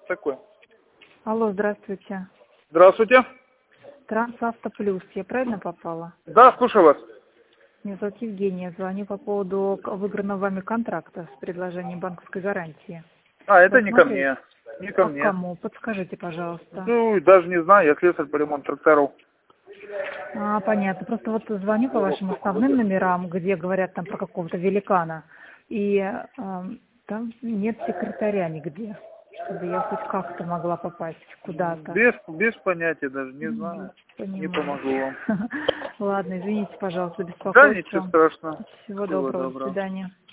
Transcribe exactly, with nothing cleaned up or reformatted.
такой. Алло, здравствуйте. Здравствуйте. Трансавто Плюс, я правильно попала? Да, слушаю вас. Меня зовут Евгения, звоню по поводу к- выигранного вами контракта с предложением банковской гарантии. А, это Вы не ко смотрели? мне. Не ко А к мне. кому? Подскажите, пожалуйста. Ну, даже не знаю, я слесарь по ремонту тракторов. А, понятно. Просто вот звоню по вашим основным номерам, где говорят там про какого-то великана, и эм, там нет секретаря нигде, чтобы я хоть как-то могла попасть куда-то. Без, без понятия даже, не Мгм, знаю. Не понимаю. помогу вам. Ладно, извините, пожалуйста, за Да, ничего беспокойство. страшного. Всего Всего доброго, до доброго. свидания.